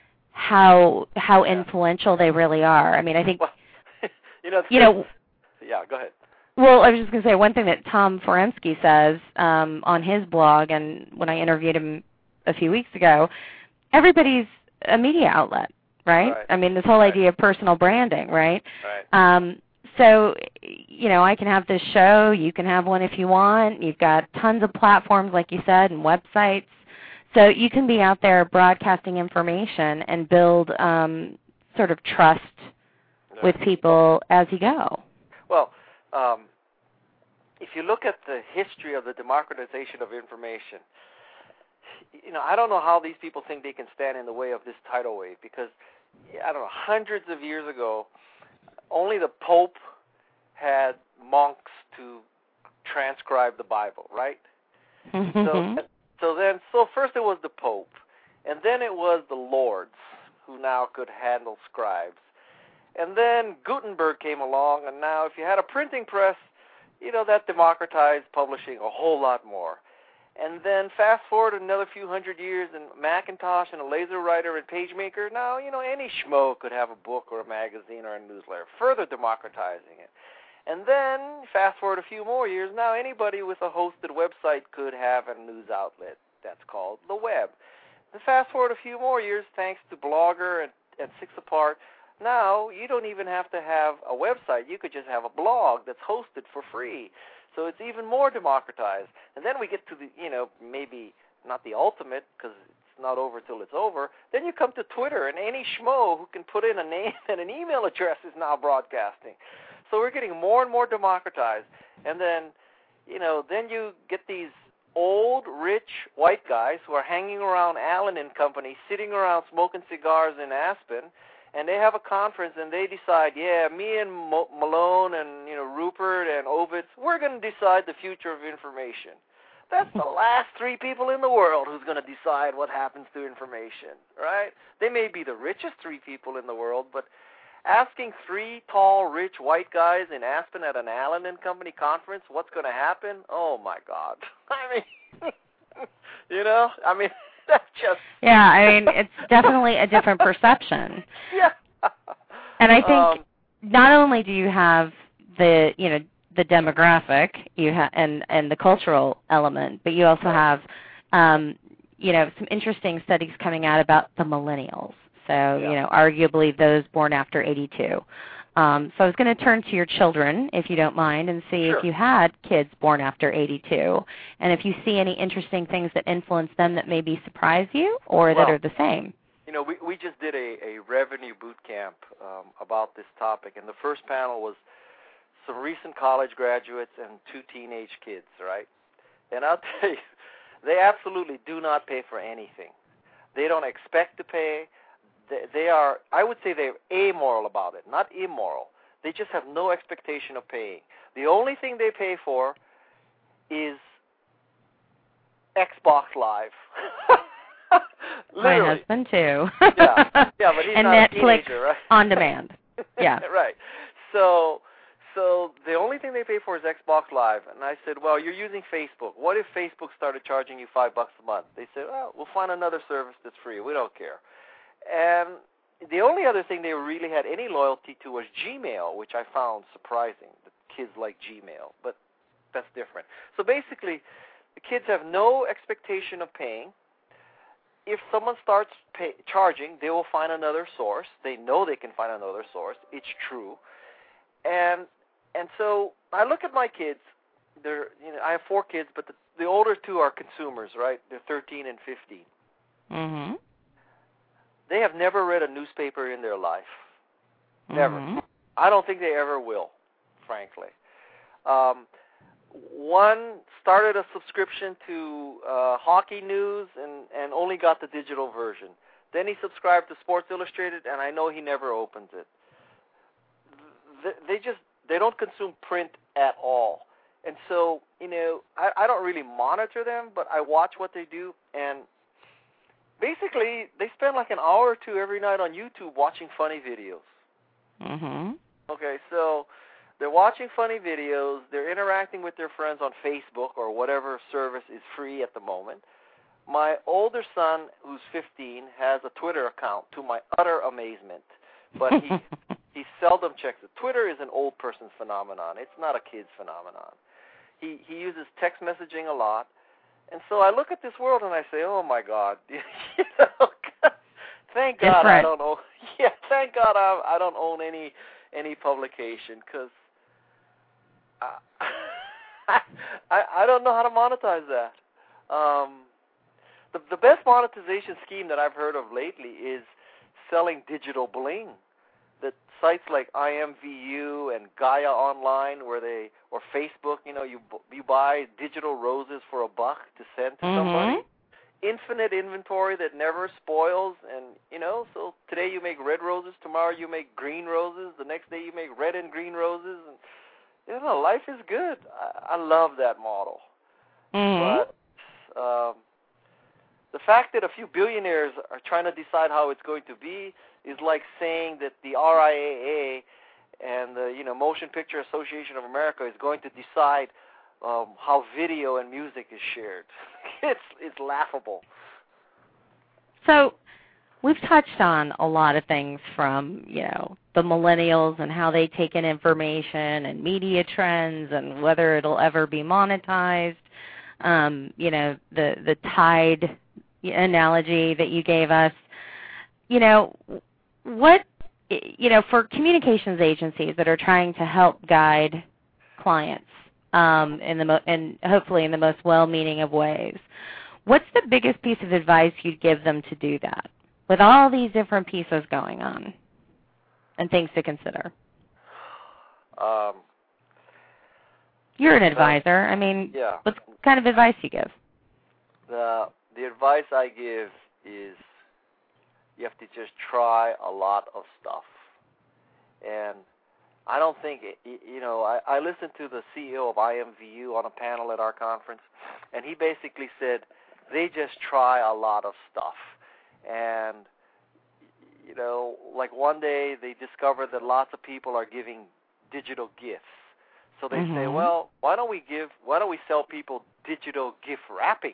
how how yeah. influential they really are. I mean, I think, well, you know, you know, yeah, go ahead. Well, I was just going to say one thing that Tom Foremsky says um, on his blog, and when I interviewed him a few weeks ago, everybody's a media outlet, right? right. I mean, this whole right. idea of personal branding, right? Right. Um, so, you know, I can have this show. You can have one if you want. You've got tons of platforms, like you said, and websites. So you can be out there broadcasting information and build um, sort of trust yeah. with people as you go. Well, um, if you look at the history of the democratization of information, you know, I don't know how these people think they can stand in the way of this tidal wave because, I don't know, hundreds of years ago, only the Pope had monks to transcribe the Bible, right? Mm-hmm. So, so then, so first it was the Pope, and then it was the lords who now could handle scribes. And then Gutenberg came along, and now if you had a printing press, you know, that democratized publishing a whole lot more. And then fast forward another few hundred years, and Macintosh and a laser writer and PageMaker, now, you know, any schmo could have a book or a magazine or a newsletter, further democratizing it. And then fast forward a few more years, now anybody with a hosted website could have a news outlet. That's called the web. And fast forward a few more years, thanks to Blogger and, and Six Apart, now you don't even have to have a website. You could just have a blog that's hosted for free. So it's even more democratized. And then we get to the, you know, maybe not the ultimate because it's not over till it's over. Then you come to Twitter, and any schmo who can put in a name and an email address is now broadcasting. So we're getting more and more democratized. And then, you know, then you get these old, rich white guys who are hanging around Allen and Company, sitting around smoking cigars in Aspen, and they have a conference, and they decide, yeah, me and Mo- Malone and, you know, Rupert and Ovitz, we're going to decide the future of information. That's the last three people in the world who's going to decide what happens to information, right? They may be the richest three people in the world, but asking three tall, rich white guys in Aspen at an Allen and Company conference what's going to happen, oh, my God. I mean, you know, I mean... That's just yeah, I mean, it's definitely a different perception. Yeah. And I think um, not only do you have the, you know, the demographic you ha- and, and the cultural element, but you also have, um, you know, some interesting studies coming out about the millennials. So, yeah. you know, arguably those born after eighty-two. Um, so I was going to turn to your children, if you don't mind, and see Sure. if you had kids born after eighty-two, and if you see any interesting things that influence them that maybe surprise you or well, that are the same. You know, we, we just did a, a revenue boot camp um, about this topic, and the first panel was some recent college graduates and two teenage kids, right? And I'll tell you, they absolutely do not pay for anything. They don't expect to pay. They, they are, I would say they're amoral about it, not immoral. They just have no expectation of paying. The only thing they pay for is Xbox Live. My husband, too. yeah, yeah, but he's and not Netflix a teenager, right? on demand. Yeah. Right. So so the only thing they pay for is Xbox Live. And I said, well, you're using Facebook. What if Facebook started charging you five bucks a month? They said, well, we'll find another service that's free. We don't care. And the only other thing they really had any loyalty to was Gmail, which I found surprising, that kids like Gmail. But that's different. So basically, the kids have no expectation of paying. If someone starts pay, charging, they will find another source. They know they can find another source. It's true. And and so I look at my kids. They're you know I have four kids, but the, the older two are consumers, right? They're thirteen and fifteen. Mm-hmm. They have never read a newspaper in their life. Never. Mm-hmm. I don't think they ever will, frankly. Um, one started a subscription to uh, Hockey News and, and only got the digital version. Then he subscribed to Sports Illustrated, and I know he never opens it. They just they don't consume print at all. And so, you know, I, I don't really monitor them, but I watch what they do, and basically they spend like an hour or two every night on YouTube watching funny videos. Mm-hmm. Okay, so they're watching funny videos. They're interacting with their friends on Facebook or whatever service is free at the moment. My older son, who's fifteen, has a Twitter account, to my utter amazement. But he he seldom checks it. Twitter is an old person's phenomenon. It's not a kid's phenomenon. He he uses text messaging a lot. And so I look at this world and I say, oh, my God. you know, thank God Different. I don't own, yeah, thank God I, I don't own any any publication, because I, I I don't know how to monetize that. Um, the the best monetization scheme that I've heard of lately is selling digital bling. That sites like I M V U and Gaia Online, where they or Facebook, you know, you you buy digital roses for a buck to send to mm-hmm. somebody. Infinite inventory that never spoils, and you know, so today you make red roses, tomorrow you make green roses, the next day you make red and green roses, and you know, life is good. I, I love that model. Mm-hmm. But um, the fact that a few billionaires are trying to decide how it's going to be is like saying that the R I A A and the you know Motion Picture Association of America is going to decide um, how video and music is shared. it's it's laughable. So we've touched on a lot of things, from, you know, the millennials and how they take in information and media trends and whether it'll ever be monetized. Um, you know, the the tide analogy that you gave us. You know, what, you know, for communications agencies that are trying to help guide clients um, in the mo- and hopefully in the most well-meaning of ways, what's the biggest piece of advice you'd give them to do that with all these different pieces going on and things to consider? Um, You're an advisor. I mean, yeah. what kind of advice do you give? The the advice I give is you have to just try a lot of stuff. And I don't think, it, you know, I, I listened to the C E O of I M V U on a panel at our conference, and he basically said they just try a lot of stuff. And, you know, like one day they discovered that lots of people are giving digital gifts. So they mm-hmm. say, well, why don't we give, why don't we sell people digital gift wrapping?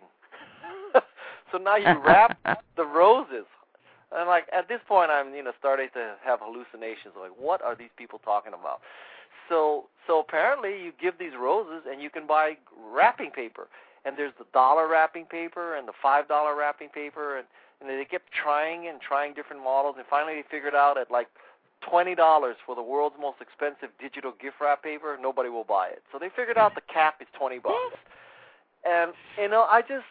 So now you wrap the roses. And like at this point, I'm you know starting to have hallucinations. Like, what are these people talking about? So so apparently, you give these roses, and you can buy wrapping paper. and there's the dollar wrapping paper and the five dollar wrapping paper, and, and they kept trying and trying different models, and finally they figured out at like twenty dollars for the world's most expensive digital gift wrap paper, nobody will buy it. So they figured out the cap is twenty bucks. And, you know, I just,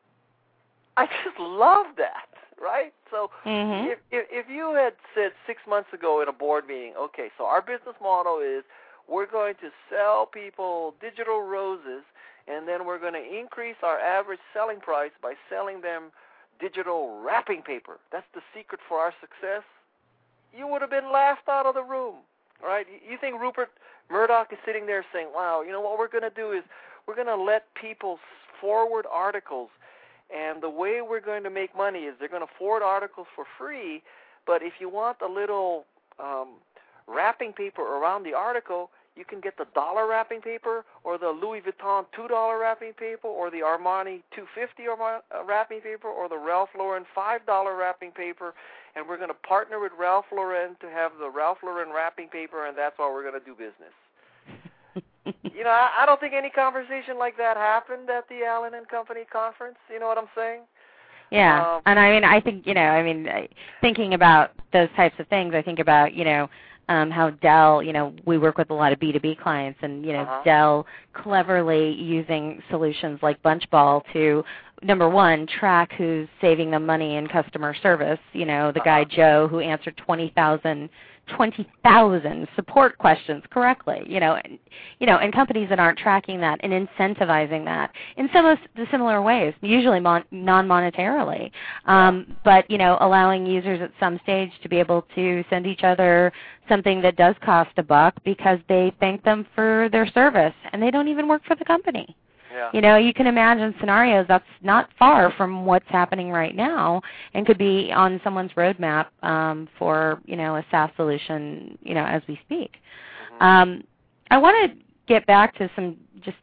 I just love that, right? So mm-hmm. if, if if you had said six months ago in a board meeting, okay, so our business model is we're going to sell people digital roses, and then we're going to increase our average selling price by selling them digital wrapping paper. That's the secret for our success. You would have been laughed out of the room, right? You think Rupert Murdoch is sitting there saying, wow, you know what we're going to do is we're going to let people forward articles, and the way we're going to make money is they're going to forward articles for free, but if you want a little um, wrapping paper around the article, you can get the dollar wrapping paper or the Louis Vuitton two dollar wrapping paper or the Armani two fifty wrapping paper or the Ralph Lauren five dollar wrapping paper, and we're going to partner with Ralph Lauren to have the Ralph Lauren wrapping paper, and that's how we're going to do business. You know, I, I don't think any conversation like that happened at the Allen and Company conference. You know what I'm saying? Yeah, um, and I mean, I think, you know, I mean, thinking about those types of things, I think about, you know, um, how Dell, you know, we work with a lot of B two B clients, and, you know, uh-huh. Dell cleverly using solutions like Bunchball to, number one, track who's saving them money in customer service. You know, the uh-huh. guy Joe who answered twenty thousand twenty thousand support questions correctly, you know, and, you know, and companies that aren't tracking that and incentivizing that in some of the similar ways, usually mon- non-monetarily, um, but, you know, allowing users at some stage to be able to send each other something that does cost a buck because they thank them for their service and they don't even work for the company. Yeah. You know, you can imagine scenarios that's not far from what's happening right now and could be on someone's roadmap um, for, you know, a SaaS solution, you know, as we speak. Mm-hmm. Um, I want to get back to some just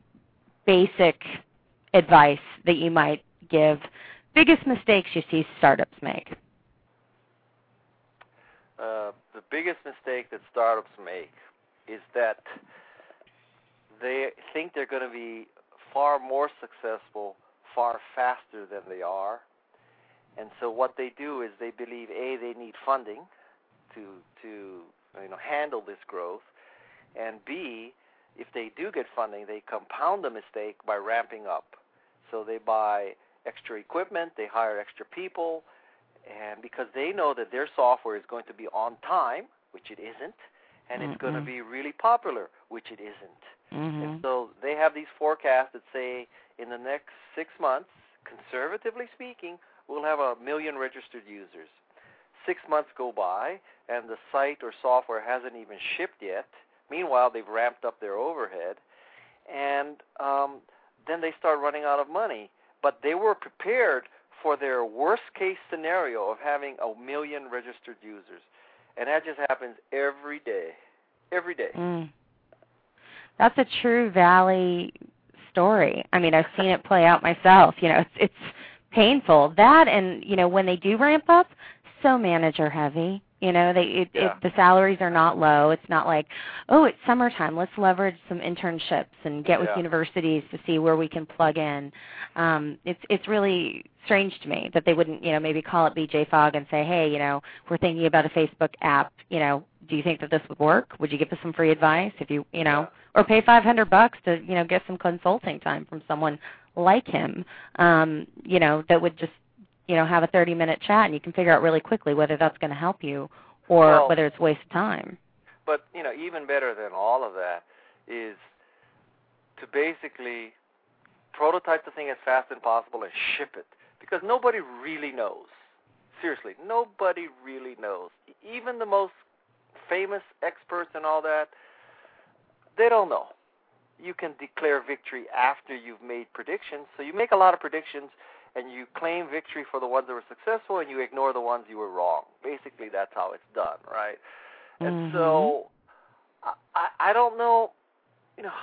basic advice that you might give. Biggest mistakes you see startups make? Uh, the biggest mistake that startups make is that they think they're going to be far more successful, far faster than they are. And so what they do is they believe, A, they need funding to to you know handle this growth, and B, if they do get funding, they compound the mistake by ramping up. So they buy extra equipment, they hire extra people, and because they know that their software is going to be on time, which it isn't, and mm-hmm. it's going to be really popular, which it isn't. Mm-hmm. And so they have these forecasts that say in the next six months, conservatively speaking, we'll have a million registered users. Six months go by, and the site or software hasn't even shipped yet. Meanwhile, they've ramped up their overhead, and um, then they start running out of money. But they were prepared for their worst-case scenario of having a million registered users, and that just happens every day, every day. Mm. That's a true Valley story. I mean, I've seen it play out myself. You know, it's, it's painful. That and, you know, when they do ramp up, so manager heavy. You know, they it, yeah. it, the salaries are not low. It's not like, oh, it's summertime. Let's leverage some internships and get with yeah. universities to see where we can plug in. Um, it's it's really strange to me that they wouldn't, you know, maybe call it B J Fogg and say, hey, you know, we're thinking about a Facebook app. You know, do you think that this would work? Would you give us some free advice if you, you know, yeah. or pay five hundred bucks to, you know, get some consulting time from someone like him, um, you know, that would just, you know, have a thirty-minute chat, and you can figure out really quickly whether that's going to help you or well, whether it's a waste of time. But, you know, even better than all of that is to basically prototype the thing as fast as possible and ship it, because nobody really knows. Seriously, nobody really knows. Even the most famous experts and all that, they don't know. You can declare victory after you've made predictions. So you make a lot of predictions, and you claim victory for the ones that were successful, and you ignore the ones you were wrong. Basically, that's how it's done, right? Mm-hmm. And so I, I don't know, you know,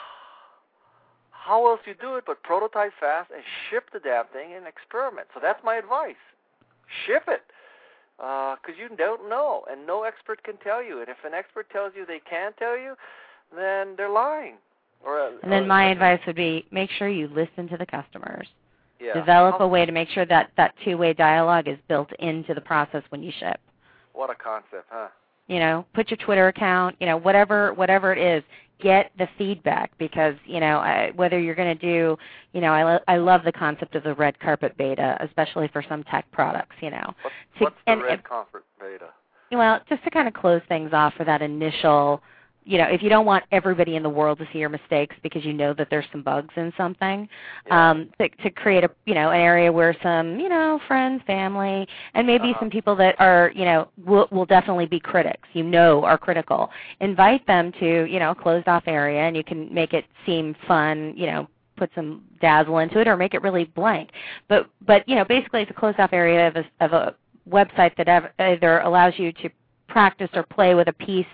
how else you do it but prototype fast and ship the damn thing and experiment. So that's my advice. Ship it, because uh, you don't know, and no expert can tell you. And if an expert tells you they can't tell you, then they're lying. Or, uh, And then or, my uh, advice would be make sure you listen to the customers. yeah. Develop How, a way to make sure that that two-way dialogue is built into the process when you ship. What a concept, huh? You know, put your Twitter account, you know, whatever whatever it is, get the feedback because, you know, I, whether you're going to do, you know, I, lo- I love the concept of the red carpet beta, especially for some tech products, you know. What's, to, what's the and, red and, carpet beta? Well, just to kind of close things off for that initial, you know, if you don't want everybody in the world to see your mistakes because you know that there's some bugs in something, Yeah. um, to, to create a, you know, an area where some, you know, friends, family, and maybe Uh-huh. some people that are, you know, will, will definitely be critics, you know, are critical. Invite them to, you know, a closed-off area, and you can make it seem fun, you know, put some dazzle into it or make it really blank. But, but you know, basically it's a closed-off area of a, of a website that ev- either allows you to practice or play with a piece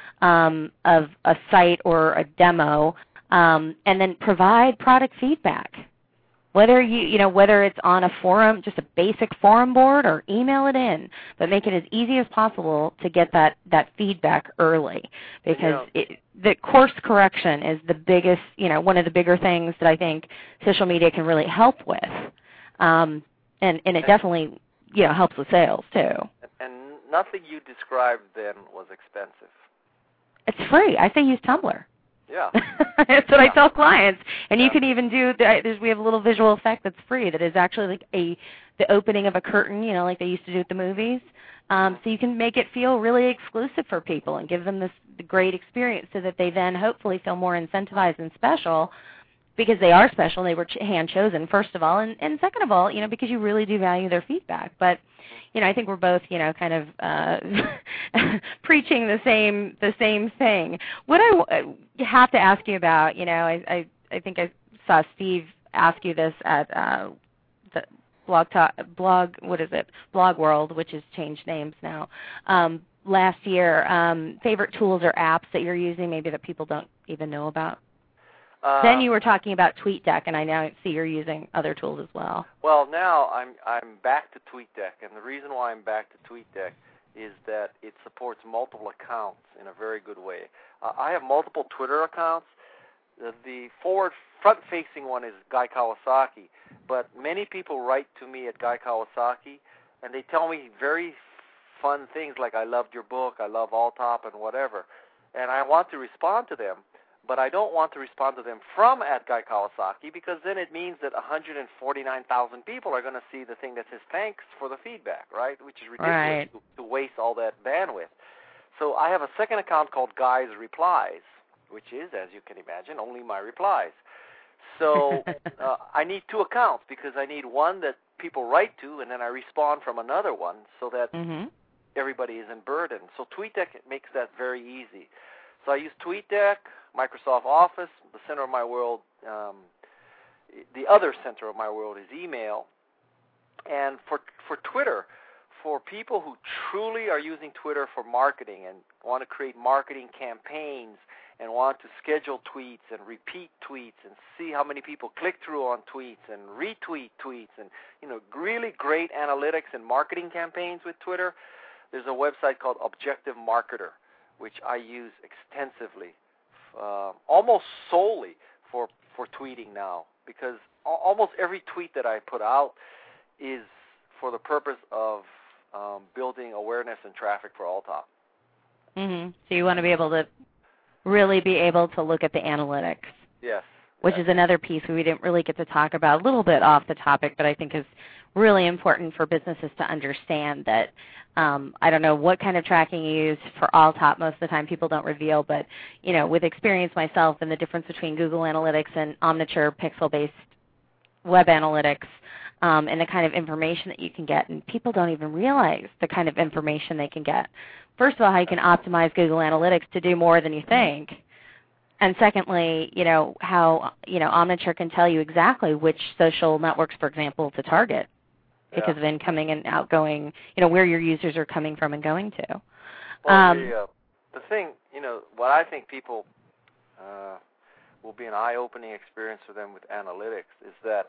Um, of a site or a demo, um, and then provide product feedback. Whether you, you know, whether it's on a forum, just a basic forum board, or email it in, but make it as easy as possible to get that, that feedback early, because Yeah. it, the course correction is the biggest, you know, one of the bigger things that I think social media can really help with, um, and and it definitely, you know, helps with sales too. And nothing you described then was expensive. It's free. I say use Tumblr. Yeah. That's what Yeah. I tell clients. And you Yeah. can even do, there's, we have a little visual effect that's free that is actually like a the opening of a curtain, you know, like they used to do at the movies. Um, so you can make it feel really exclusive for people and give them this great experience so that they then hopefully feel more incentivized and special because they are special. They were ch- hand-chosen, first of all. And, and second of all, you know, because you really do value their feedback. But you know, I think we're both, you know, kind of uh, preaching the same the same thing. What I w- have to ask you about, you know, I, I I think I saw Steve ask you this at uh, the blog talk, blog what is it Blog World, which has changed names now. Um, last year, um, favorite tools or apps that you're using, maybe that people don't even know about. Uh, Then you were talking about TweetDeck, and I now see you're using other tools as well. Well, now I'm I'm back to TweetDeck, and the reason why I'm back to TweetDeck is that it supports multiple accounts in a very good way. Uh, I have multiple Twitter accounts. The, the forward front-facing one is Guy Kawasaki, but many people write to me at Guy Kawasaki, and they tell me very fun things like I loved your book, I love Alltop, and whatever, and I want to respond to them. But I don't want to respond to them from at Guy Kawasaki because then it means that one hundred forty-nine thousand people are going to see the thing that says thanks for the feedback, right? Which is ridiculous Right. to, to waste all that bandwidth. So I have a second account called Guy's Replies, which is, as you can imagine, only my replies. So uh, I need two accounts because I need one that people write to and then I respond from another one so that mm-hmm. everybody isn't burdened. So TweetDeck makes that very easy. So I use TweetDeck, Microsoft Office, the center of my world. Um, the other center of my world is email. And for for Twitter, for people who truly are using Twitter for marketing and want to create marketing campaigns and want to schedule tweets and repeat tweets and see how many people click through on tweets and retweet tweets and, you know, really great analytics and marketing campaigns with Twitter, there's a website called Objective Marketer, which I use extensively, uh, almost solely for, for tweeting now, because al- almost every tweet that I put out is for the purpose of um, building awareness and traffic for Alltop. Mm-hmm. So you want to be able to really be able to look at the analytics. Yes. Which yes. is another piece we didn't really get to talk about, a little bit off the topic, but I think is really important for businesses to understand that, um, I don't know what kind of tracking you use for Alltop. Most of the time people don't reveal, but, you know, with experience myself and the difference between Google Analytics and Omniture pixel-based web analytics, um, and the kind of information that you can get, and people don't even realize the kind of information they can get. First of all, how you can optimize Google Analytics to do more than you think. And secondly, you know, how, you know, Omniture can tell you exactly which social networks, for example, to target because yeah. of incoming and outgoing, you know, where your users are coming from and going to. Well, um, the, uh, the thing, you know, what I think people uh, will be an eye-opening experience for them with analytics is that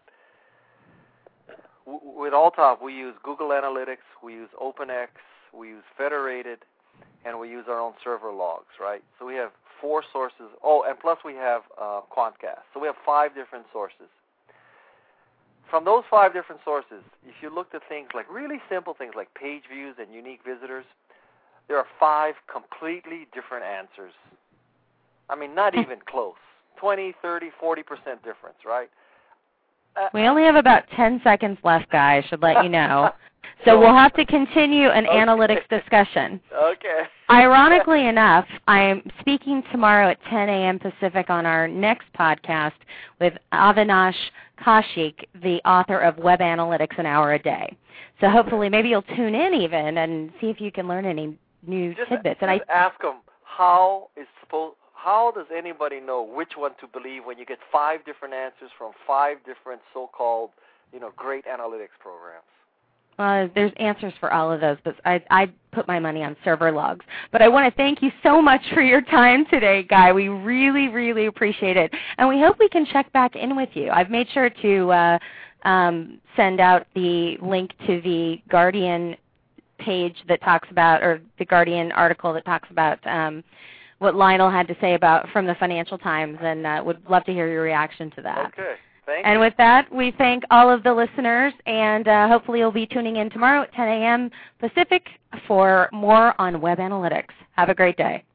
w- with Alltop, we use Google Analytics, we use OpenX, we use Federated, and we use our own server logs, right? So we have four sources. Oh, and plus we have uh, Quantcast. So we have five different sources. From those five different sources, if you looked at things like really simple things like page views and unique visitors, there are five completely different answers. I mean, not even close. twenty, thirty, forty percent difference, right? Uh, we only have about ten seconds left, guys, I should let you know. So we'll have to continue an okay. analytics discussion. Okay. Ironically enough, I am speaking tomorrow at ten a.m. Pacific on our next podcast with Avinash Kaushik, the author of Web Analytics An Hour a Day. So hopefully maybe you'll tune in even and see if you can learn any new just, tidbits. And just I ask them, how is supposed, how does anybody know which one to believe when you get five different answers from five different so-called, you know, great analytics programs? Uh, there's answers for all of those, but I, I put my money on server logs. But I want to thank you so much for your time today, Guy. We really, really appreciate it. And we hope we can check back in with you. I've made sure to uh, um, send out the link to the Guardian page that talks about, or the Guardian article that talks about um, what Lionel had to say about from the Financial Times, and uh, would love to hear your reaction to that. Okay. Thank and you. with that, we thank all of the listeners, and uh, hopefully you'll be tuning in tomorrow at ten a.m. Pacific for more on web analytics. Have a great day.